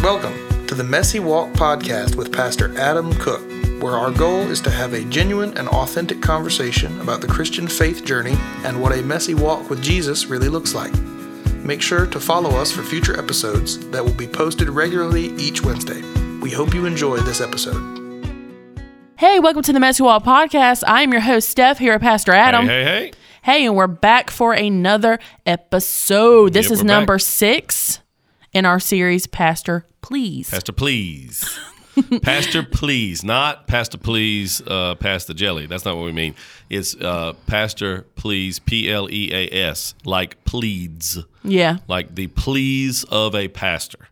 Welcome to the Messy Walk podcast with Pastor Adam Cook, where our goal is to have a genuine and authentic conversation about the Christian faith journey and what a messy walk with Jesus really looks like. Make sure to follow us for future episodes that will be posted regularly each Wednesday. We hope you enjoy this episode. Hey, welcome to the Messy Walk podcast. I am your host, Steph, here at Pastor Adam. Hey. Hey, and we're back for another episode. This is number back. 6 in our series, Pastor Please. Pastor Please. Pastor Please, not Pastor Please, pass the jelly. That's not what we mean. It's Pastor Please, P-L-E-A-S, like pleads. Yeah. Like the pleas of a pastor.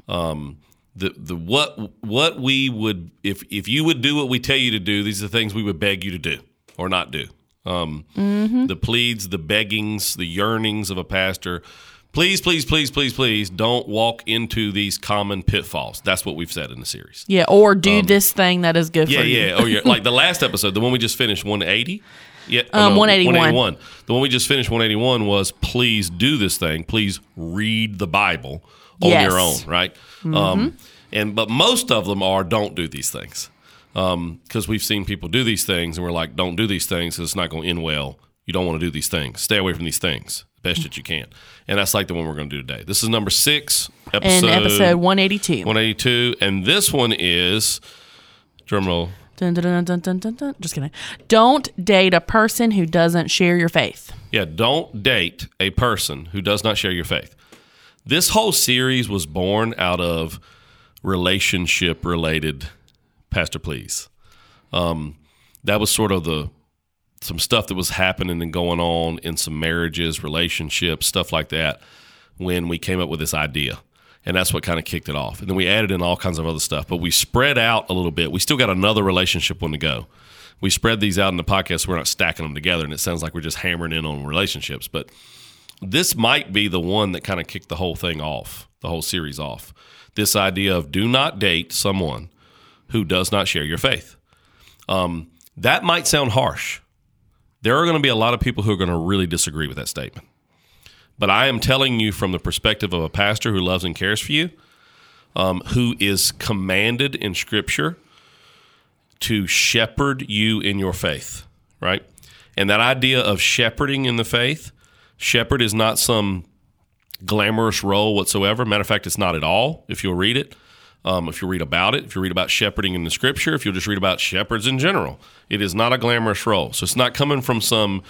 What we would, if you would do what we tell you to do, these are the things we would beg you to do or not do. The pleads, the beggings, the yearnings of a pastor. Please, don't walk into these common pitfalls. That's what we've said in the series. Yeah, or do this thing that is good for you. Yeah. Like the last episode, the one we just finished, 180. Yeah, 181. The one we just finished, 181, was please do this thing. Please read the Bible on your own, right? But most of them are don't do these things. Because we've seen people do these things, and we're like, don't do these things because it's not going to end well. You don't want to do these things. Stay away from these things best that you can. And that's like the one we're going to do today. This is number 6, episode 182. 182. And this one is, drumroll. Dun, dun, dun, dun, dun, dun, dun. Just kidding. Don't date a person who doesn't share your faith. Yeah, don't date a person who does not share your faith. This whole series was born out of relationship-related Pastor Please. That was sort of some stuff that was happening and going on in some marriages, relationships, stuff like that, when we came up with this idea. And that's what kind of kicked it off. And then we added in all kinds of other stuff. But we spread out a little bit. We still got another relationship one to go. We spread these out in the podcast so we're not stacking them together, and it sounds like we're just hammering in on relationships. But this might be the one that kind of kicked the whole thing off, the whole series off. This idea of do not date someone who does not share your faith. That might sound harsh. There are going to be a lot of people who are going to really disagree with that statement. But I am telling you from the perspective of a pastor who loves and cares for you, who is commanded in Scripture to shepherd you in your faith, right? And that idea of shepherding in the faith, shepherd is not some glamorous role whatsoever. Matter of fact, it's not at all, if you'll read it. If you read about it, if you read about shepherding in the Scripture, if you'll just read about shepherds in general, it is not a glamorous role. So it's not coming from some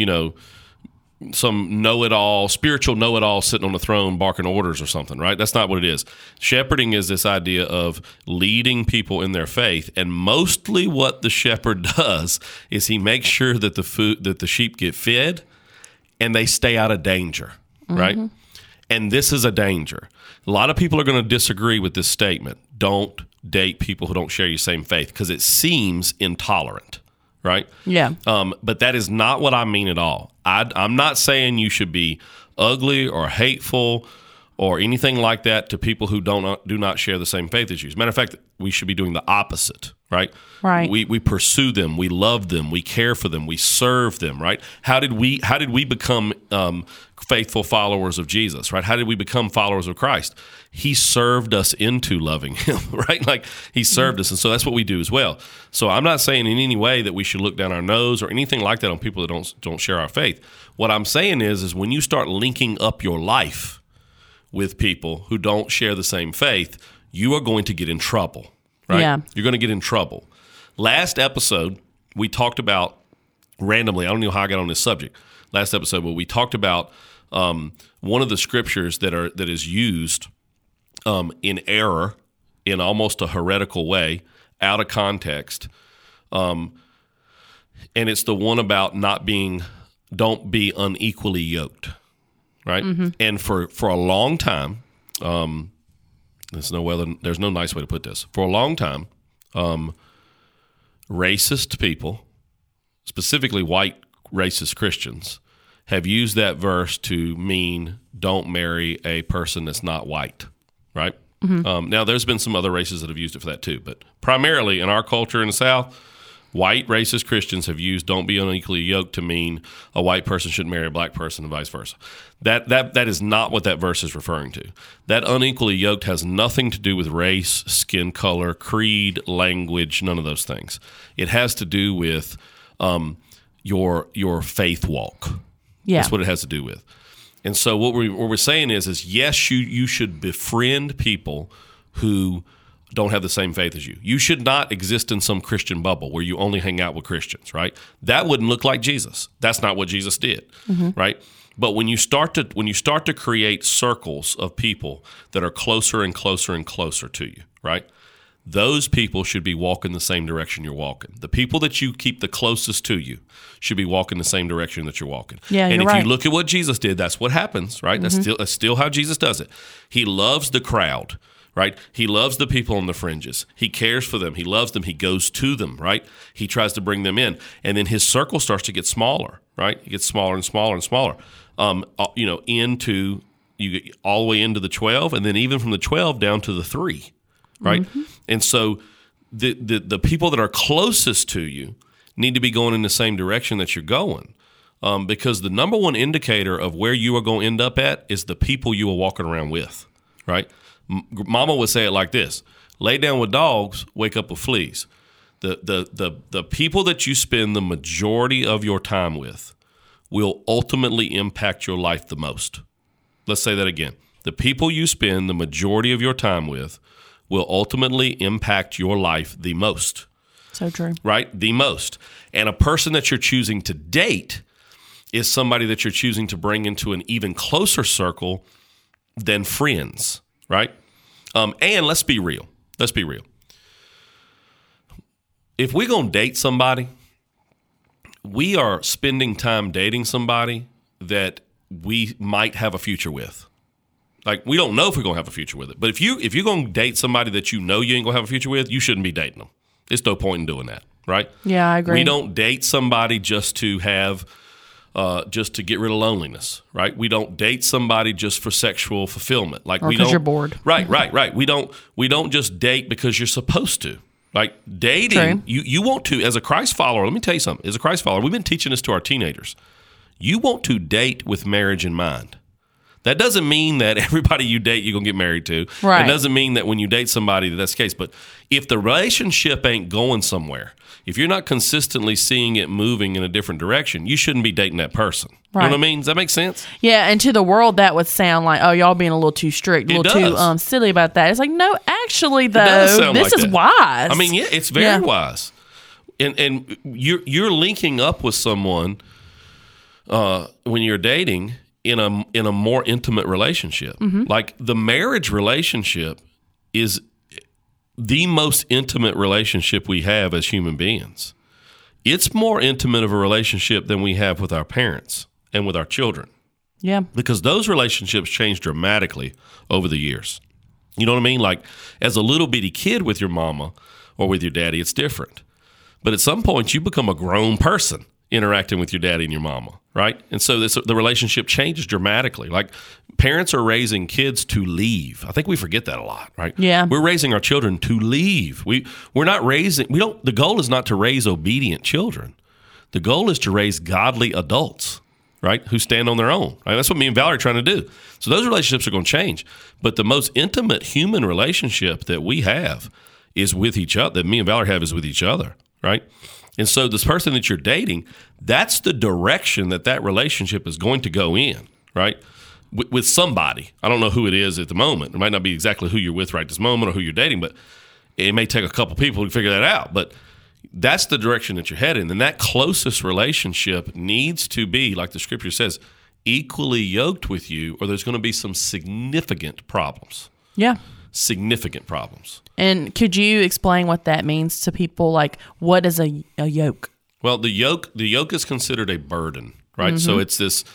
know-it-all, spiritual know-it-all sitting on the throne barking orders or something, right? That's not what it is. Shepherding is this idea of leading people in their faith, and mostly what the shepherd does is he makes sure that the sheep get fed and they stay out of danger, right? And this is a danger. A lot of people are going to disagree with this statement. Don't date people who don't share your same faith because it seems intolerant, right? Yeah. But that is not what I mean at all. I'm not saying you should be ugly or hateful or anything like that to people who do not share the same faith as you. As a matter of fact, we should be doing the opposite, right? Right. We pursue them, we love them, we care for them, we serve them, right? How did we become faithful followers of Jesus, right? How did we become followers of Christ? He served us into loving him, right? Like he served us. And so that's what we do as well. So I'm not saying in any way that we should look down our nose or anything like that on people that don't share our faith. What I'm saying is when you start linking up your life with people who don't share the same faith, you are going to get in trouble, right? Yeah. You're going to get in trouble. Last episode, we talked about randomly, I don't know how I got on this subject, last episode, but we talked about one of the scriptures that is used in error, in almost a heretical way, out of context, and it's the one about don't be unequally yoked, right? And for a long time, there's no nice way to put this. For a long time, racist people, specifically white racist Christians, have used that verse to mean don't marry a person that's not white, right? Now, there's been some other races that have used it for that too, but primarily in our culture in the South, White racist Christians have used "don't be unequally yoked" to mean a white person shouldn't marry a black person and vice versa. That is not what that verse is referring to. That unequally yoked has nothing to do with race, skin color, creed, language, none of those things. It has to do with your faith walk. Yeah. That's what it has to do with. And so what we're saying is yes, you should befriend people who don't have the same faith as you. You should not exist in some Christian bubble where you only hang out with Christians, right? That wouldn't look like Jesus. That's not what Jesus did, right? But when you start to create circles of people that are closer and closer and closer to you, right? Those people should be walking the same direction you're walking. The people that you keep the closest to you should be walking the same direction that you're walking. Yeah, and you're if right. you look at what Jesus did, that's what happens, right? That's still how Jesus does it. He loves the crowd, right? He loves the people on the fringes. He cares for them. He loves them. He goes to them, right? He tries to bring them in. And then his circle starts to get smaller, right? It gets smaller and smaller and smaller, you get all the way into the 12, and then even from the 12 down to the 3, right? And so the people that are closest to you need to be going in the same direction that you're going, because the number one indicator of where you are going to end up at is the people you are walking around with, right? Mama would say it like this: lay down with dogs, wake up with fleas. The people that you spend the majority of your time with will ultimately impact your life the most. Let's say that again. The people you spend the majority of your time with will ultimately impact your life the most. So true. Right? The most. And a person that you're choosing to date is somebody that you're choosing to bring into an even closer circle than friends, right? And let's be real. Let's be real. If we're going to date somebody, we are spending time dating somebody that we might have a future with. Like, we don't know if we're going to have a future with it. But if you're going to date somebody that you know you ain't going to have a future with, you shouldn't be dating them. There's no point in doing that, right? Yeah, I agree. We don't date somebody just to have, just to get rid of loneliness, right? We don't date somebody just for sexual fulfillment. Like, or because you're bored. Right. We don't just date because you're supposed to. Like, dating, you want to, as a Christ follower, let me tell you something. As a Christ follower, we've been teaching this to our teenagers. You want to date with marriage in mind. That doesn't mean that everybody you date you're going to get married to. Right. It doesn't mean that when you date somebody that's the case. But if the relationship ain't going somewhere, if you're not consistently seeing it moving in a different direction, you shouldn't be dating that person. Right. You know what I mean? Does that make sense? Yeah, and to the world that would sound like, oh, y'all being a little too strict, a little too silly about that. It's like, no, actually, though, this is wise. I mean, yeah, it's very wise. And you're linking up with someone when you're dating in a more intimate relationship. Like, the marriage relationship is the most intimate relationship we have as human beings. It's more intimate of a relationship than we have with our parents and with our children. Yeah. Because those relationships change dramatically over the years. You know what I mean? Like, as a little bitty kid with your mama or with your daddy, it's different. But at some point, you become a grown person interacting with your daddy and your mama, right? And so the relationship changes dramatically. Like, parents are raising kids to leave. I think we forget that a lot, right? Yeah. We're raising our children to leave. We're not raising, the goal is not to raise obedient children. The goal is to raise godly adults, right? Who stand on their own, right? That's what me and Valerie are trying to do. So those relationships are going to change. But the most intimate human relationship that we have is with each other, that me and Valerie have is with each other, right? And so this person that you're dating, that's the direction that relationship is going to go in, right? With somebody. I don't know who it is at the moment. It might not be exactly who you're with right this moment or who you're dating, but it may take a couple people to figure that out. But that's the direction that you're heading. And that closest relationship needs to be, like the scripture says, equally yoked with you, or there's going to be some significant problems. Yeah. Significant problems. And could you explain what that means to people? Like, what is a yoke? Well, the yoke is considered a burden, right? So the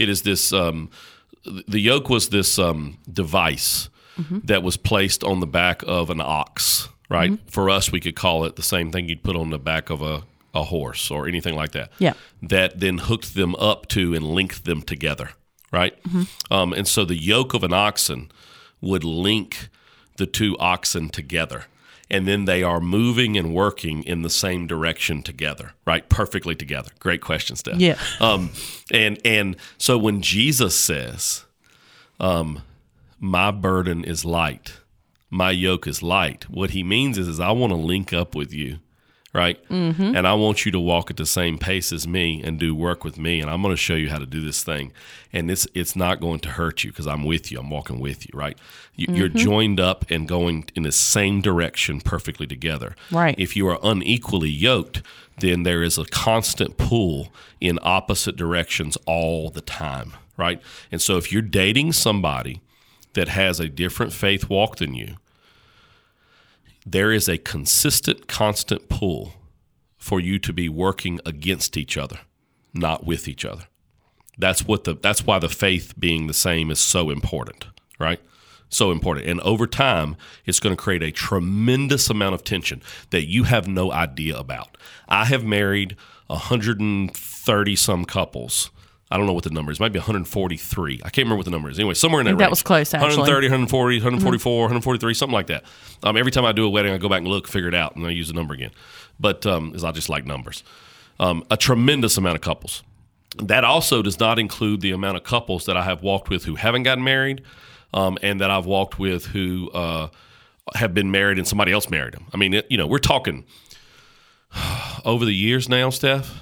yoke was this device that was placed on the back of an ox, right? For us, we could call it the same thing you'd put on the back of a horse or anything like that. Yeah. That then hooked them up to and linked them together, right? And so the yoke of an oxen would link the two oxen together. and then they are moving and working in the same direction together, right? Perfectly together. Great question, Steph. Yeah. And so when Jesus says, my burden is light, my yoke is light, what he means is I want to link up with you, right? Mm-hmm. And I want you to walk at the same pace as me and do work with me, and I'm going to show you how to do this thing. And it's not going to hurt you because I'm with you. I'm walking with you, right? You're joined up and going in the same direction perfectly together. Right. If you are unequally yoked, then there is a constant pull in opposite directions all the time, right? And so if you're dating somebody that has a different faith walk than you, there is a consistent, constant pull for you to be working against each other, not with each other. That's why the faith being the same is so important, right? So important. And over time, it's going to create a tremendous amount of tension that you have no idea about. I have married 130 some couples. I don't know what the number is. It might be 143. I can't remember what the number is. Anyway, somewhere in that range. That was close, actually. 130, 140, 144, 143, something like that. Every time I do a wedding, I go back and look, figure it out, and I use the number again. But because I just like numbers. A tremendous amount of couples. That also does not include the amount of couples that I have walked with who haven't gotten married, and that I've walked with who have been married and somebody else married them. I mean, we're talking over the years now, Steph.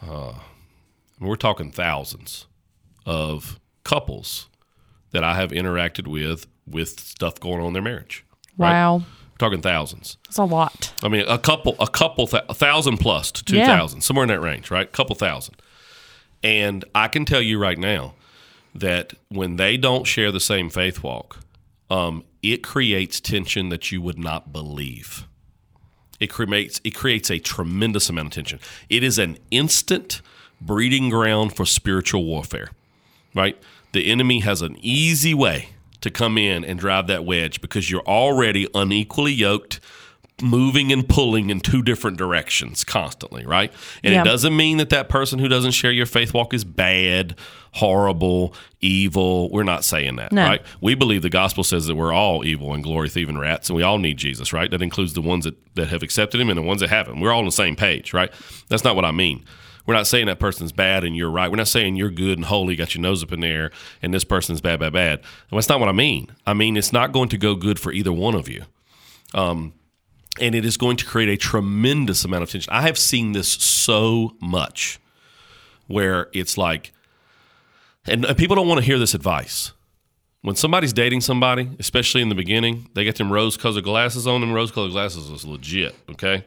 We're talking thousands of couples that I have interacted with stuff going on in their marriage. Right? Wow. We're talking thousands. That's a lot. I mean, a couple, 1,000 plus to 2,000, somewhere in that range, right? A couple thousand. And I can tell you right now that when they don't share the same faith walk, it creates tension that you would not believe. It creates a tremendous amount of tension. It is an instant breeding ground for spiritual warfare, right? The enemy has an easy way to come in and drive that wedge because you're already unequally yoked, moving and pulling in two different directions constantly, right? And It doesn't mean that person who doesn't share your faith walk is bad, horrible, evil. We're not saying that, right? We believe the gospel says that we're all evil and glory thieving rats, and we all need Jesus, right? That includes the ones that have accepted him and the ones that haven't. We're all on the same page, right? That's not what I mean. We're not saying that person's bad and you're right. We're not saying you're good and holy, got your nose up in the air, and this person's bad. That's not what I mean. I mean, it's not going to go good for either one of you. And it is going to create a tremendous amount of tension. I have seen this so much where it's like, and people don't want to hear this advice. When somebody's dating somebody, especially in the beginning, they get them rose-colored glasses on. Them rose-colored glasses is legit, okay?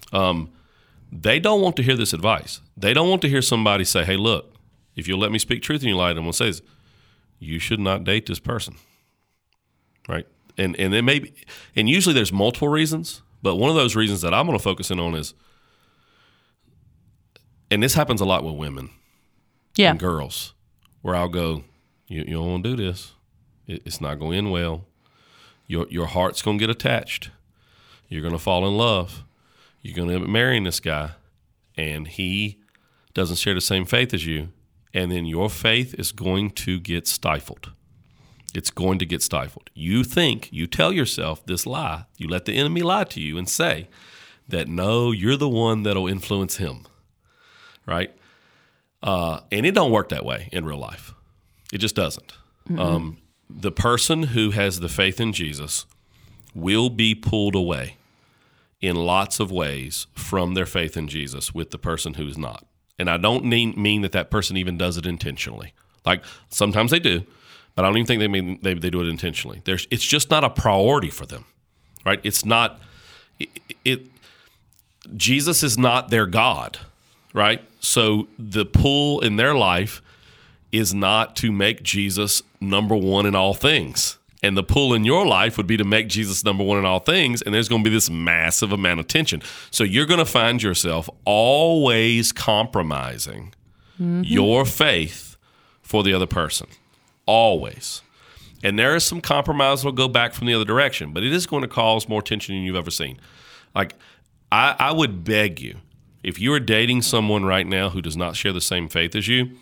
They don't want to hear this advice. They don't want to hear somebody say, hey, look, if you'll let me speak truth in your life, I'm going to say this, you should not date this person, right? And it may be, and usually there's multiple reasons, but one of those reasons that I'm going to focus in on is, and this happens a lot with women and girls, where I'll go, you don't want to do this. It's not going to end well. Your heart's going to get attached. You're going to fall in love. You're going to end up marrying this guy, and he doesn't share the same faith as you, and then your faith is going to get stifled. It's going to get stifled. You tell yourself this lie. You let the enemy lie to you and say that, no, you're the one that'll influence him, right? And it don't work that way in real life. It just doesn't. Mm-hmm. The person who has the faith in Jesus will be pulled away in lots of ways from their faith in Jesus with the person who's not. And I don't mean that person even does it intentionally. Like, sometimes they do, but I don't even think they do it intentionally. It's just not a priority for them, right? It's not, Jesus is not their God, right? So the pull in their life is not to make Jesus number one in all things. And the pull in your life would be to make Jesus number one in all things, and there's going to be this massive amount of tension. So you're going to find yourself always compromising your faith for the other person, always. And there is some compromise that will go back from the other direction, but it is going to cause more tension than you've ever seen. Like, I would beg you, if you are dating someone right now who does not share the same faith as you,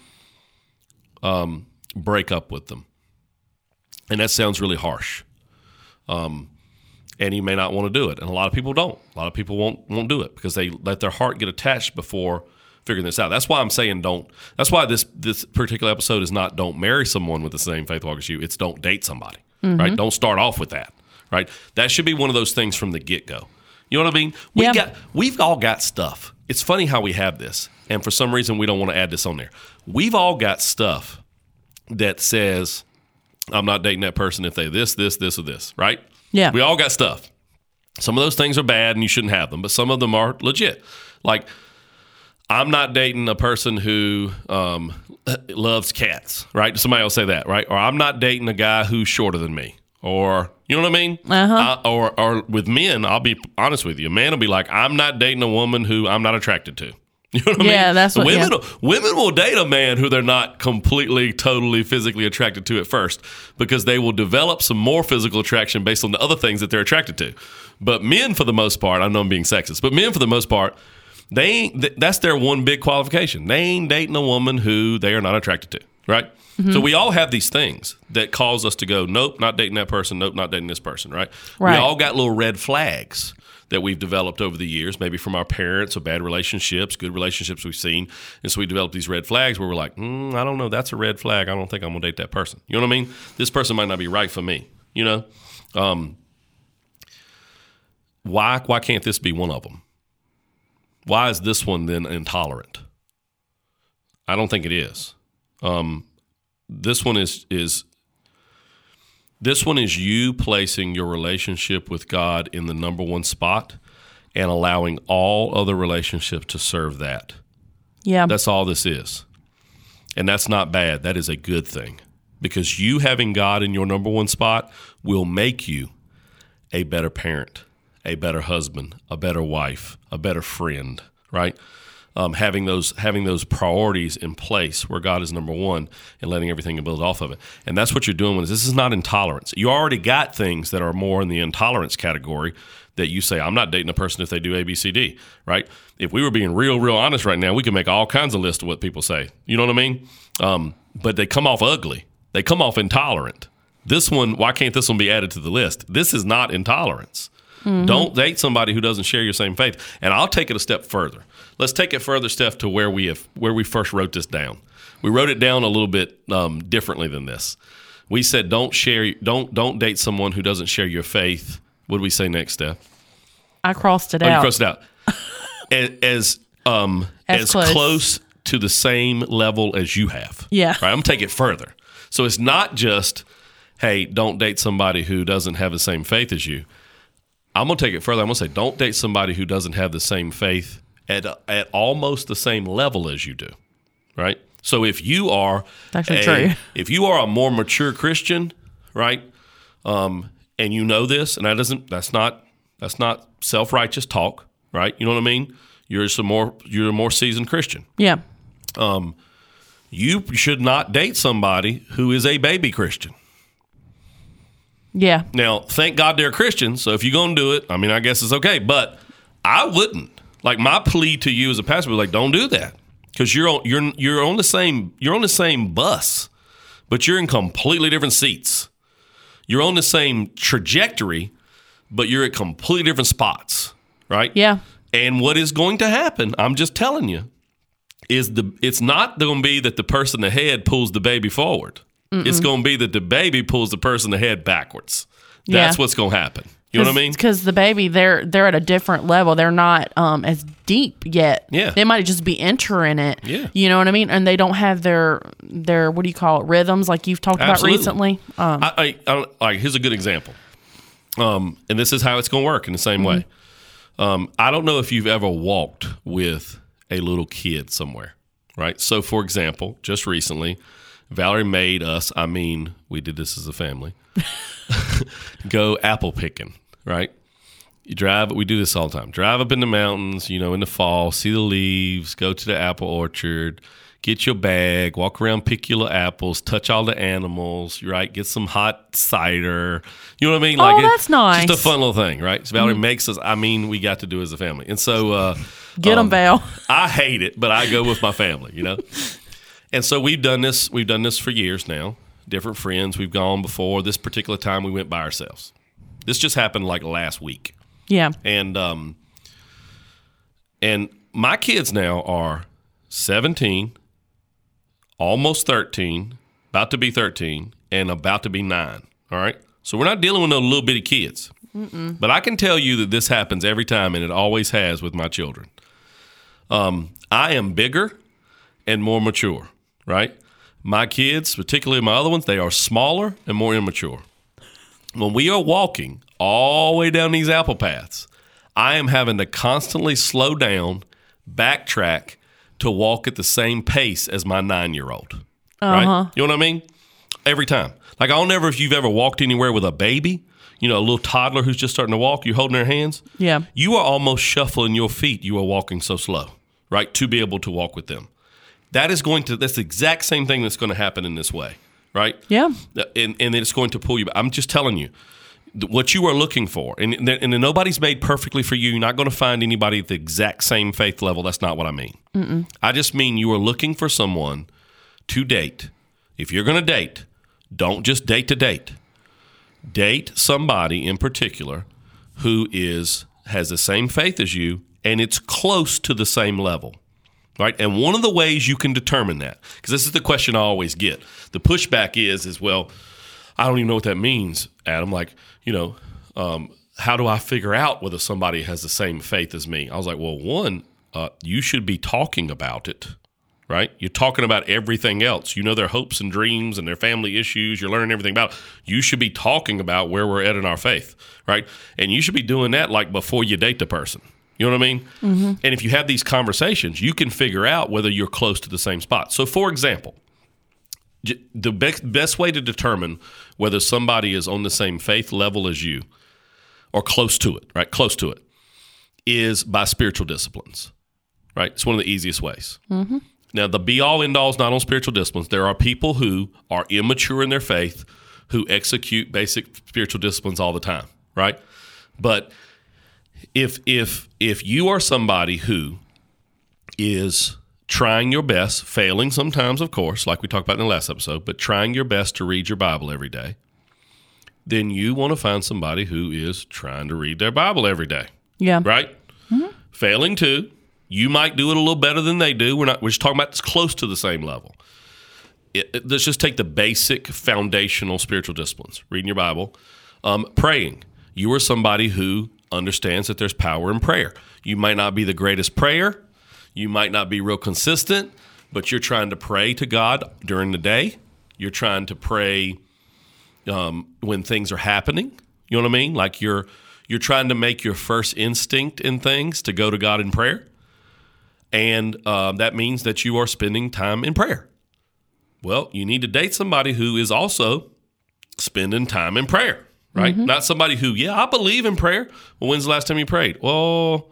break up with them. And that sounds really harsh. and you may not want to do it. And a lot of people don't. A lot of people won't do it because they let their heart get attached before figuring this out. That's why I'm saying don't. That's why this particular episode is not don't marry someone with the same faith walk as you. It's don't date somebody, right? Don't start off with that, right? That should be one of those things from the get-go. You know what I mean? We've all got stuff. It's funny how we have this, and for some reason we don't want to add this on there. We've all got stuff that says, I'm not dating that person if they this, or this, right? Yeah. We all got stuff. Some of those things are bad and you shouldn't have them, but some of them are legit. Like, I'm not dating a person who loves cats, right? Somebody will say that, right? Or I'm not dating a guy who's shorter than me. Or, you know what I mean? Or with men, I'll be honest with you. A man will be like, I'm not dating a woman who I'm not attracted to. You know what I mean? Yeah, that's what women will date a man who they're not completely, totally physically attracted to at first because they will develop some more physical attraction based on the other things that they're attracted to. But men, for the most part, I know I'm being sexist, but men, for the most part, that's their one big qualification. They ain't dating a woman who they are not attracted to, right? Mm-hmm. So we all have these things that cause us to go, nope, not dating that person, nope, not dating this person, right? We all got little red flags that we've developed over the years, maybe from our parents or bad relationships, good relationships we've seen. And so we develop these red flags where we're like, I don't know, that's a red flag. I don't think I'm going to date that person. You know what I mean? This person might not be right for me, you know? Why can't this be one of them? Why is this one then intolerant? I don't think it is. This one is you placing your relationship with God in the number one spot and allowing all other relationships to serve that. Yeah. That's all this is. And that's not bad. That is a good thing. Because you having God in your number one spot will make you a better parent, a better husband, a better wife, a better friend, right? Having those priorities in place where God is number one and letting everything build off of it. And that's what you're doing with this. This is not intolerance. You already got things that are more in the intolerance category that you say, I'm not dating a person if they do A, B, C, D, right? If we were being real honest right now, we could make all kinds of lists of what people say. You know what I mean? But they come off ugly. They come off intolerant. This one, why can't this one be added to the list? This is not intolerance. Mm-hmm. Don't date somebody who doesn't share your same faith. And I'll take it a step further. Let's take it further, Steph, to where we first wrote this down. We wrote it down a little bit differently than this. We said don't date someone who doesn't share your faith. What did we say next, Steph? I crossed it out. You crossed it out. as close to the same level as you have. Yeah. Right? I'm going to take it further. So it's not just, hey, don't date somebody who doesn't have the same faith as you. I'm going to take it further. I'm going to say don't date somebody who doesn't have the same faith at almost the same level as you do, right? So if you are if you are a more mature Christian, right, and you know this, and that's not self-righteous talk, right? You know what I mean? You're a more seasoned Christian. Yeah. You should not date somebody who is a baby Christian. Yeah. Now, thank God they're Christians, so if you're going to do it, I mean, I guess it's okay, but I wouldn't. Like, my plea to you as a pastor was like, don't do that, because you're on the same bus, but you're in completely different seats. You're on the same trajectory, but you're at completely different spots, right? Yeah. And what is going to happen, I'm just telling you, is it's not going to be that the person ahead pulls the baby forward. Mm-mm. It's going to be that the baby pulls the person ahead backwards. That's what's going to happen. You know what I mean? Because the baby, they're at a different level. They're not as deep yet. Yeah. They might just be entering it. Yeah. You know what I mean? And they don't have their what do you call it, rhythms like you've talked Absolutely. about recently. Here's a good example. And this is how it's going to work in the same way. I don't know if you've ever walked with a little kid somewhere, right? So, for example, just recently, Valerie made us, we did this as a family, go apple picking, right? We do this all the time. Drive up in the mountains, in the fall, see the leaves, go to the apple orchard, get your bag, walk around, pick your little apples, touch all the animals, right? Get some hot cider. You know what I mean? That's nice. Just a fun little thing, right? So Valerie makes us, we got to do it as a family. And so... Get them, Val. I hate it, but I go with my family, And so we've done this for years now. Different friends. We've gone before. This particular time we went by ourselves. This just happened like last week. Yeah. And my kids now are 17, almost 13, about to be 13, and about to be 9. All right? So we're not dealing with no little bitty kids. Mm-mm. But I can tell you that this happens every time, and it always has with my children. I am bigger and more mature, right? My kids, particularly my other ones, they are smaller and more immature. When we are walking all the way down these apple paths, I am having to constantly slow down, backtrack to walk at the same pace as my 9-year-old. Right? You know what I mean? Every time. Like, I don't know if you've ever walked anywhere with a baby, a little toddler who's just starting to walk, you're holding their hands. Yeah. You are almost shuffling your feet. You are walking so slow, right? To be able to walk with them. That's the exact same thing that's going to happen in this way, right? Yeah. And it's going to pull you back. I'm just telling you. What you are looking for, and nobody's made perfectly for you. You're not going to find anybody at the exact same faith level. That's not what I mean. Mm-mm. I just mean you are looking for someone to date. If you're going to date, don't just date to date. Date somebody in particular who has the same faith as you, and it's close to the same level, right? And one of the ways you can determine that, because this is the question I always get. The pushback is well, I don't even know what that means, Adam. Like, how do I figure out whether somebody has the same faith as me? I was like, well, one, you should be talking about it, right? You're talking about everything else. You know their hopes and dreams and their family issues. You're learning everything about it. You should be talking about where we're at in our faith, right? And you should be doing that like before you date the person. You know what I mean? Mm-hmm. And if you have these conversations, you can figure out whether you're close to the same spot. So, for example, the best way to determine whether somebody is on the same faith level as you or close to it, right? Close to it, is by spiritual disciplines, right? It's one of the easiest ways. Mm-hmm. Now, the be-all, end-all is not on spiritual disciplines. There are people who are immature in their faith who execute basic spiritual disciplines all the time, right? But if you are somebody who is trying your best, failing sometimes, of course, like we talked about in the last episode, but trying your best to read your Bible every day, then you want to find somebody who is trying to read their Bible every day. Yeah. Right? Mm-hmm. Failing to, you might do it a little better than they do. We're just talking about it's close to the same level. Let's just take the basic foundational spiritual disciplines. Reading your Bible. Praying. You are somebody who understands that there's power in prayer. You might not be the greatest prayer. You might not be real consistent, but you're trying to pray to God during the day. You're trying to pray when things are happening. You know what I mean? Like you're trying to make your first instinct in things to go to God in prayer. And that means that you are spending time in prayer. Well, you need to date somebody who is also spending time in prayer, right? Mm-hmm. Not somebody who, I believe in prayer. Well, when's the last time you prayed? Well,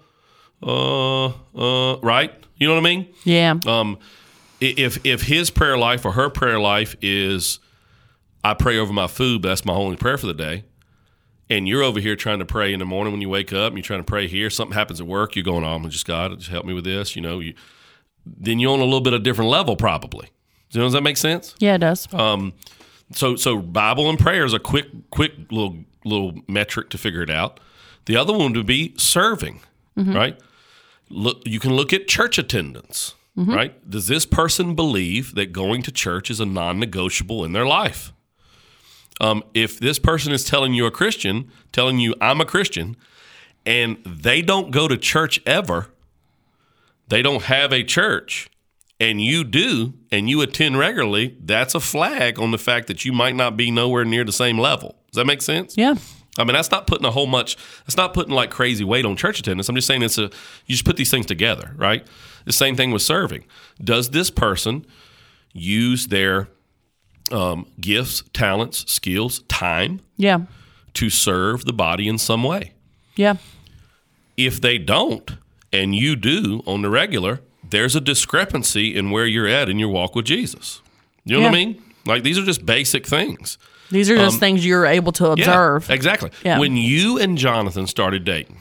right? You know what I mean? Yeah. If his prayer life or her prayer life is, I pray over my food, but that's my only prayer for the day, and you're over here trying to pray in the morning when you wake up, and you're trying to pray here, something happens at work, you're going, I'm just, God, just help me with this, then you're on a little bit of different level probably. Does that make sense? Yeah, it does. So Bible and prayer is a quick little metric to figure it out. The other one would be serving, mm-hmm. right? Look, you can look at church attendance, mm-hmm. right? Does this person believe that going to church is a non-negotiable in their life? If this person is telling you I'm a Christian, and they don't go to church ever, they don't have a church, and you do, and you attend regularly, that's a flag on the fact that you might not be nowhere near the same level. Does that make sense? Yeah. I mean, that's not putting that's not putting like crazy weight on church attendance. I'm just saying you just put these things together, right? The same thing with serving. Does this person use their gifts, talents, skills, time to serve the body in some way? Yeah. If they don't, and you do on the regular, there's a discrepancy in where you're at in your walk with Jesus. You know what I mean? Like, these are just basic things. These are just things you're able to observe. Yeah, exactly. Yeah. When you and Jonathan started dating,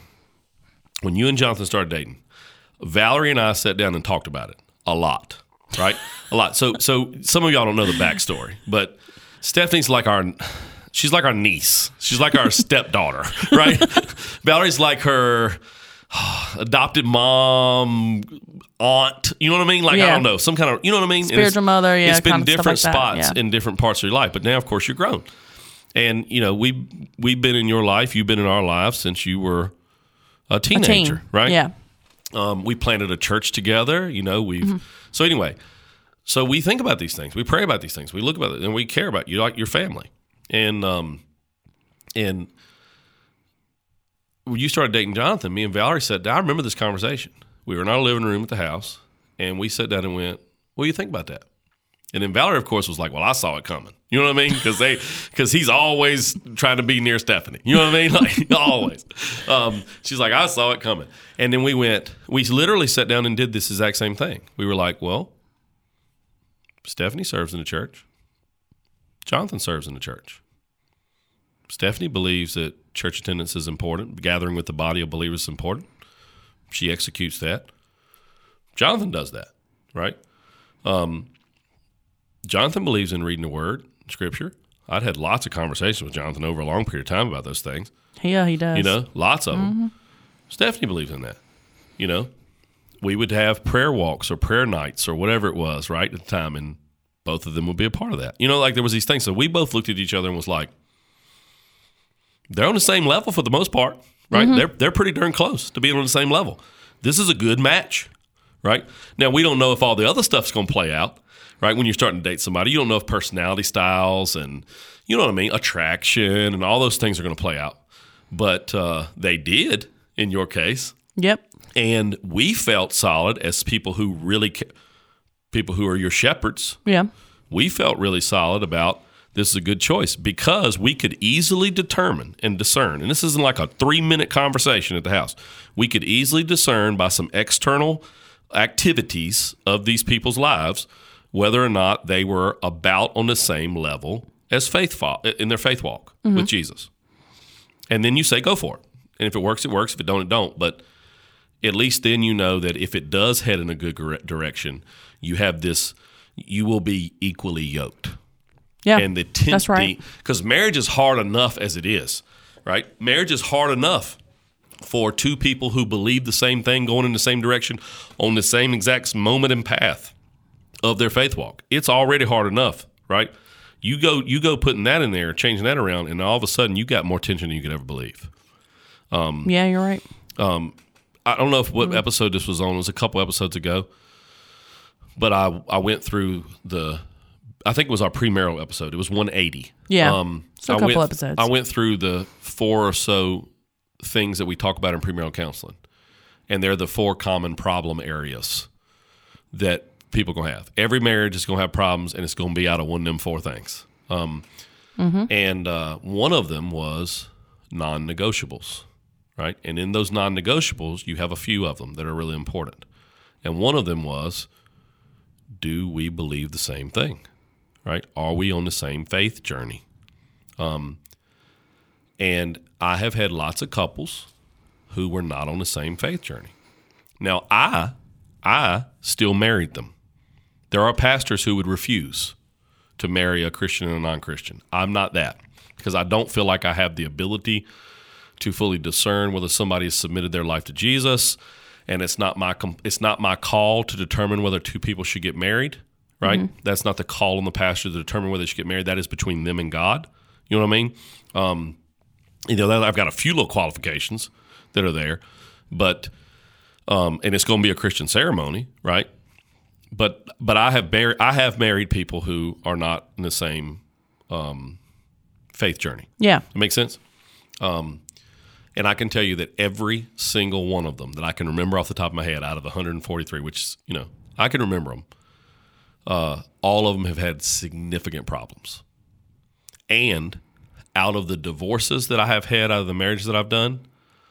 Valerie and I sat down and talked about it a lot, right? A lot. So some of y'all don't know the backstory, but Stephanie's like she's like our niece. She's like our stepdaughter, right? Valerie's like her adopted mom, aunt. You know what I mean? Like, I don't know, some kind of, you know what I mean? Spiritual mother, yeah. It's been kind of different stuff like spots in different parts of your life. But now, of course, you're grown. And, you know, we've been in your life. You've been in our lives since you were a teenager, right? Yeah. We planted a church together. You know, So anyway, so we think about these things. We pray about these things. We look about it, and we care about you, like your family. And when you started dating Jonathan, me and Valerie sat down. I remember this conversation. We were in our living room at the house, and we sat down and went, what do you think about that? And then Valerie, of course, was like, well, I saw it coming. You know what I mean? Because he's always trying to be near Stephanie. You know what I mean? Like, always. She's like, I saw it coming. And then we literally sat down and did this exact same thing. We were like, well, Stephanie serves in the church. Jonathan serves in the church. Stephanie believes that church attendance is important. Gathering with the body of believers is important. She executes that. Jonathan does that, right? Jonathan believes in reading the Word, Scripture. I'd had lots of conversations with Jonathan over a long period of time about those things. Yeah, he does. You know, lots of them. Stephanie believes in that. You know, we would have prayer walks or prayer nights or whatever it was, right, at the time, and both of them would be a part of that. You know, like there was these things. So we both looked at each other and was like, they're on the same level for the most part, right? They're pretty darn close to being on the same level. This is a good match, right? Now, we don't know if all the other stuff's going to play out. Right, when you're starting to date somebody, you don't know if personality styles and, you know what I mean, attraction and all those things are going to play out. But they did in your case. Yep. And we felt solid as people who are your shepherds. Yeah. We felt really solid about this is a good choice because we could easily determine and discern. And this isn't like a 3-minute conversation at the house. We could easily discern by some external activities of these people's lives whether or not they were about on the same level as in their faith walk with Jesus. And then you say, go for it. And if it works, it works. If it don't, it don't. But at least then you know that if it does head in a good direction, you will be equally yoked. Yeah, and that's right. Because marriage is hard enough as it is, right? Marriage is hard enough for two people who believe the same thing, going in the same direction, on the same exact moment and path of their faith walk. It's already hard enough, right? You go putting that in there, changing that around, and all of a sudden you got more tension than you could ever believe. Yeah, you're right. I don't know what episode this was on. It was a couple episodes ago. But I went through I think it was our premarital episode. It was 180. Yeah, so a couple episodes. I went through the 4 or so things that we talk about in premarital counseling. And they're the 4 common problem areas that people are going to have. Every marriage is going to have problems, and it's going to be out of one of them 4 things. And one of them was non-negotiables, right? And in those non-negotiables, you have a few of them that are really important. And one of them was, do we believe the same thing, right? Are we on the same faith journey? And I have had lots of couples who were not on the same faith journey. Now, I still married them. There are pastors who would refuse to marry a Christian and a non-Christian. I'm not that because I don't feel like I have the ability to fully discern whether somebody has submitted their life to Jesus, and it's not my call to determine whether 2 people should get married, right? That's not the call on the pastor to determine whether they should get married. That is between them and God. You know what I mean? I've got a few little qualifications that are there, but and it's going to be a Christian ceremony, right? But I have married people who are not in the same faith journey. Yeah, that makes sense. And I can tell you that every single one of them that I can remember off the top of my head, out of the 143, which I can remember them. All of them have had significant problems. And out of the divorces that I have had, out of the marriages that I've done,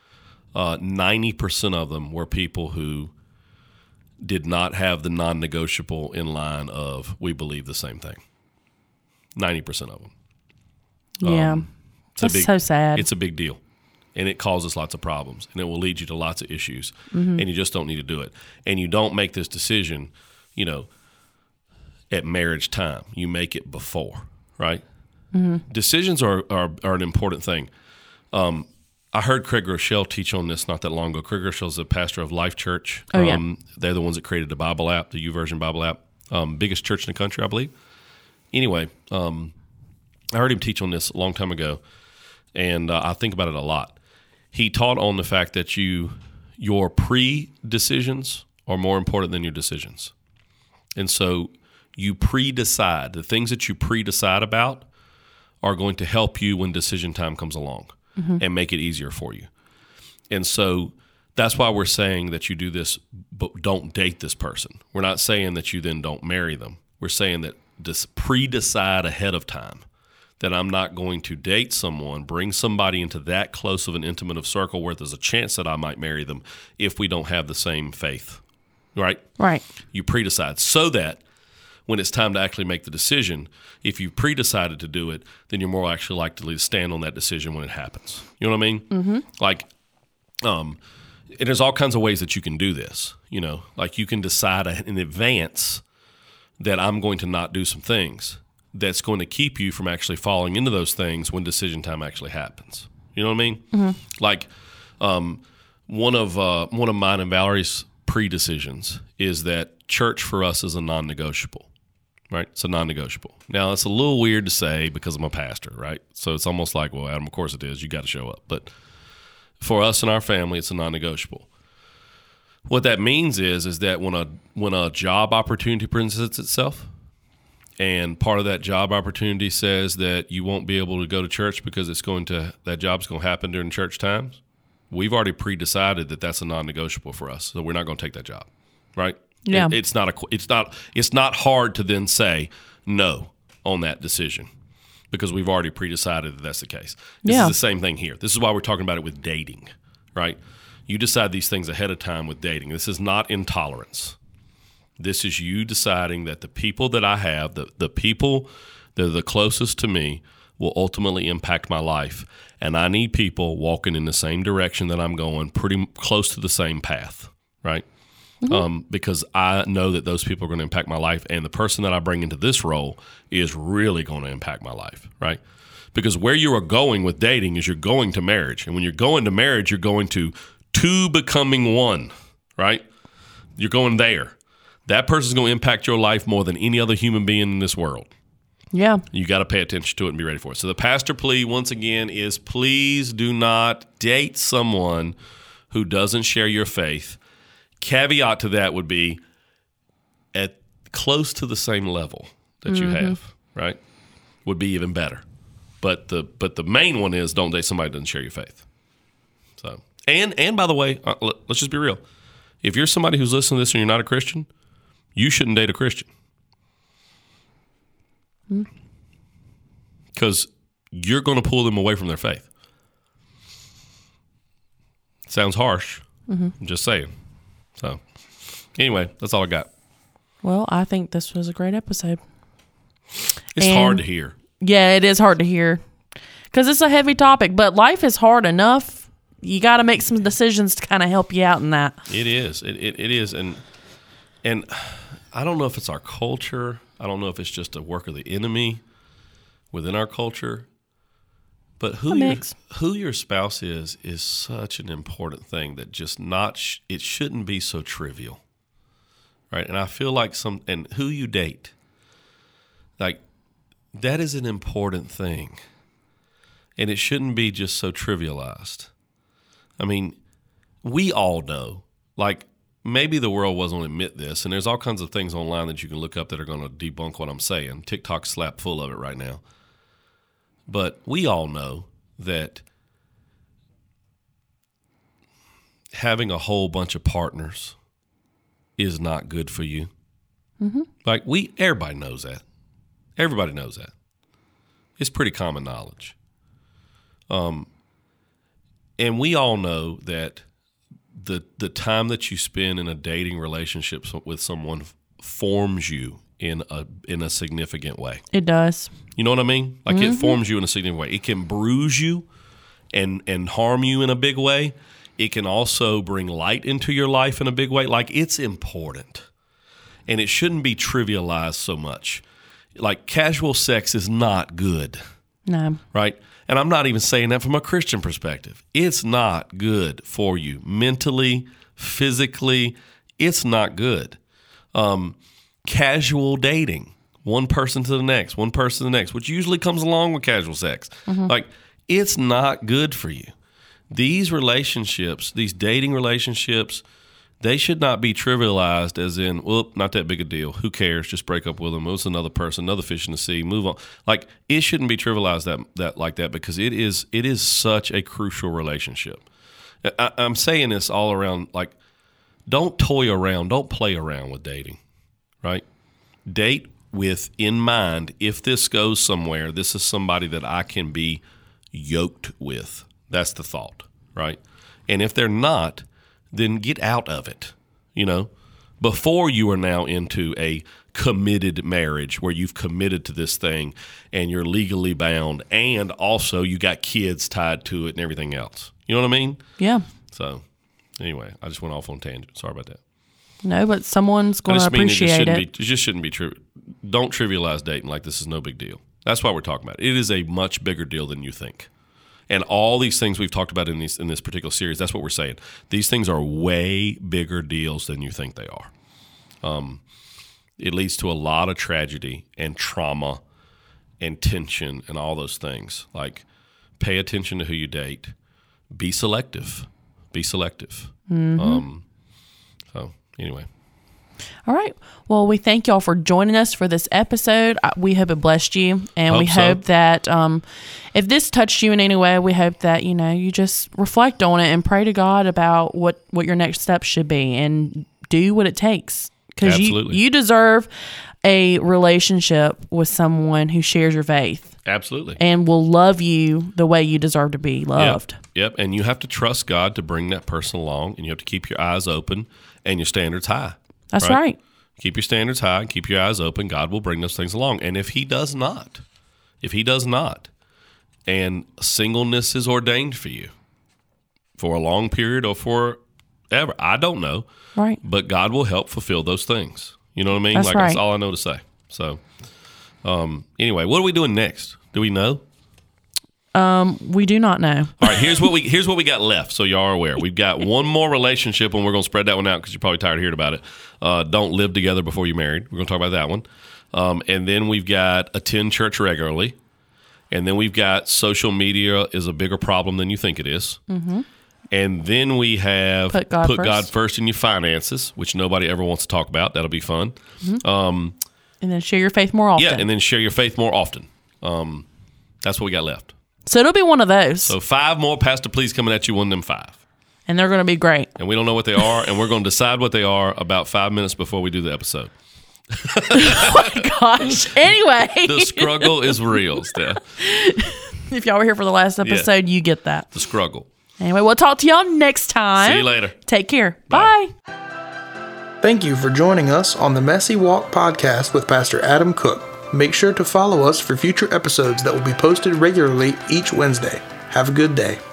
90% of them were people who did not have the non-negotiable in line of we believe the same thing. 90% of them. Yeah. That's so sad. It's a big deal. And it causes lots of problems. And it will lead you to lots of issues. And you just don't need to do it. And you don't make this decision, at marriage time. You make it before, right? Decisions are an important thing. I heard Craig Groeschel teach on this not that long ago. Craig Groeschel is the pastor of Life Church. They're the ones that created the Bible app, the YouVersion Bible app. Biggest church in the country, I believe. Anyway, I heard him teach on this a long time ago, and I think about it a lot. He taught on the fact that your pre-decisions are more important than your decisions. And so you pre-decide. The things that you pre-decide about are going to help you when decision time comes along and make it easier for you. And so that's why we're saying that you do this, but don't date this person. We're not saying that you then don't marry them. We're saying that pre-decide ahead of time that I'm not going to date someone, bring somebody into that close of an intimate of circle where there's a chance that I might marry them if we don't have the same faith, right? Right. You pre-decide so that when it's time to actually make the decision, if you pre-decided to do it, then you're more actually likely to stand on that decision when it happens. You know what I mean? Mm-hmm. Like, and there's all kinds of ways that you can do this. You know, like you can decide in advance that I'm going to not do some things that's going to keep you from actually falling into those things when decision time actually happens. You know what I mean? Mm-hmm. Like one of mine and Valerie's pre-decisions is that church for us is a non-negotiable. Right? It's a non-negotiable. Now, it's a little weird to say because I'm a pastor, right? So it's almost like, well, Adam, of course it is. You got to show up. But for us and our family, it's a non-negotiable. What that means is that when a job opportunity presents itself, and part of that job opportunity says that you won't be able to go to church because that job's going to happen during church times, we've already pre-decided that that's a non-negotiable for us. So we're not going to take that job, right? Yeah. It's not hard to then say no on that decision because we've already pre-decided that that's the case. This is the same thing here. This is why we're talking about it with dating, right? You decide these things ahead of time with dating. This is not intolerance. This is you deciding that the people that I have, the people that are the closest to me will ultimately impact my life. And I need people walking in the same direction that I'm going, pretty close to the same path, right? Mm-hmm. Because I know that those people are going to impact my life, and the person that I bring into this role is really going to impact my life, right? Because where you are going with dating is you're going to marriage. And when you're going to marriage, you're going to two becoming one, right? You're going there. That person's going to impact your life more than any other human being in this world. Yeah. You got to pay attention to it and be ready for it. So the pastor plea, once again, is please do not date someone who doesn't share your faith. Caveat to that would be at close to the same level that you have, right? Would be even better. But the main one is don't date somebody who doesn't share your faith. So and by the way, let's just be real. If you're somebody who's listening to this and you're not a Christian, you shouldn't date a Christian. Because you're going to pull them away from their faith. Sounds harsh. I'm just saying. So, anyway, that's all I got. Well, I think this was a great episode. It's hard to hear. Yeah, it is hard to hear. Because it's a heavy topic, but life is hard enough. You got to make some decisions to kind of help you out in that. It is. It is. And I don't know if it's our culture. I don't know if it's just a work of the enemy within our culture. But who your spouse is such an important thing that just it shouldn't be so trivial, right? And I feel like and who you date, like that is an important thing, and it shouldn't be just so trivialized. I mean, we all know, like maybe the world won't admit this, and there's all kinds of things online that you can look up that are going to debunk what I'm saying. TikTok's slap full of it right now. But we all know that having a whole bunch of partners is not good for you. Mm-hmm. Like everybody knows that. Everybody knows that. It's pretty common knowledge. And we all know that the time that you spend in a dating relationship with someone forms you in a significant way. It does. You know what I mean? Like it forms you in a significant way. It can bruise you and harm you in a big way. It can also bring light into your life in a big way. Like it's important. And it shouldn't be trivialized so much. Like casual sex is not good. No. Right? And I'm not even saying that from a Christian perspective. It's not good for you mentally, physically. It's not good. Casual dating, one person to the next, one person to the next, which usually comes along with casual sex. Like, it's not good for you. These relationships, these dating relationships, they should not be trivialized as in, well, not that big a deal. Who cares? Just break up with them. It's another person, another fish in the sea. Move on. Like, it shouldn't be trivialized that like that, because it is such a crucial relationship. I'm saying this all around, like, don't toy around, don't play around with dating, right? Date with in mind, if this goes somewhere, this is somebody that I can be yoked with. That's the thought, right? And if they're not, then get out of it, before you are now into a committed marriage where you've committed to this thing and you're legally bound, and also you got kids tied to it and everything else. You know what I mean? Yeah. So anyway, I just went off on a tangent. Sorry about that. No, but someone's going to appreciate it. It just shouldn't be true. Don't trivialize dating like this is no big deal. That's why we're talking about it. It is a much bigger deal than you think. And all these things we've talked about in this particular series, that's what we're saying. These things are way bigger deals than you think they are. It leads to a lot of tragedy and trauma and tension and all those things. Like, pay attention to who you date. Be selective. So anyway. All right. Well, we thank y'all for joining us for this episode. We hope it blessed you, and we hope that if this touched you in any way, we hope that you just reflect on it and pray to God about what your next steps should be, and do what it takes, because you deserve a relationship with someone who shares your faith. Absolutely. And will love you the way you deserve to be loved. Yep. And you have to trust God to bring that person along, and you have to keep your eyes open and your standards high. That's right. Keep your standards high and keep your eyes open. God will bring those things along. And if he does not, and singleness is ordained for you for a long period or forever, I don't know. Right. But God will help fulfill those things. You know what I mean? That's right. That's all I know to say. So anyway, what are we doing next? Do we know? We do not know. All right, here's what we got left, so y'all are aware. We've got one more relationship, and we're going to spread that one out because you're probably tired of hearing about it. Don't live together before you're married. We're going to talk about that one. And then we've got attend church regularly. And then we've got social media is a bigger problem than you think it is. Mm-hmm. And then we have put God first in your finances, which nobody ever wants to talk about. That'll be fun. Mm-hmm. And then share your faith more often. Yeah, and then share your faith more often. That's what we got left. So it'll be one of those. So 5 more Pastor Please coming at you, one of them 5. And they're going to be great. And we don't know what they are, and we're going to decide what they are about 5 minutes before we do the episode. Oh my gosh. Anyway. The struggle is real, Steph. If y'all were here for the last episode, you get that. The struggle. Anyway, we'll talk to y'all next time. See you later. Take care. Bye. Thank you for joining us on the Messy Walk podcast with Pastor Adam Cook. Make sure to follow us for future episodes that will be posted regularly each Wednesday. Have a good day.